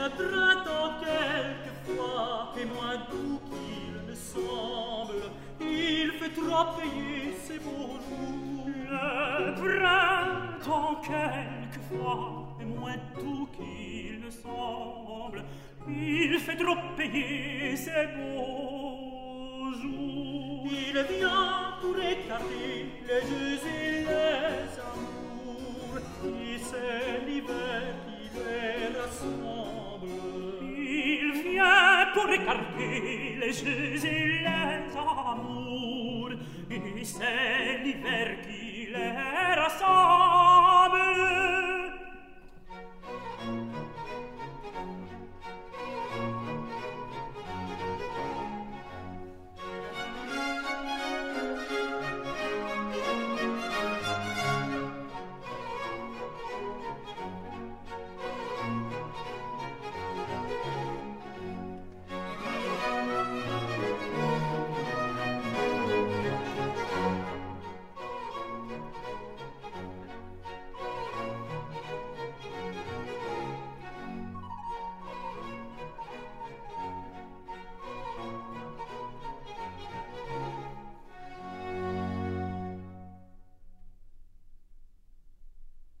printemps quelquefois est moins doux qu'il ne semble. Il fait trop payer ses beaux jours. Le printemps quelquefois est moins doux qu'il ne semble. Il fait trop payer ses beaux jours. Il vient pour écarter les jeux et les amours. Et c'est l'hiver qui les rassemble. Il vient pour écarter les jeux et les amours. Et c'est l'hiver qui les rassemble.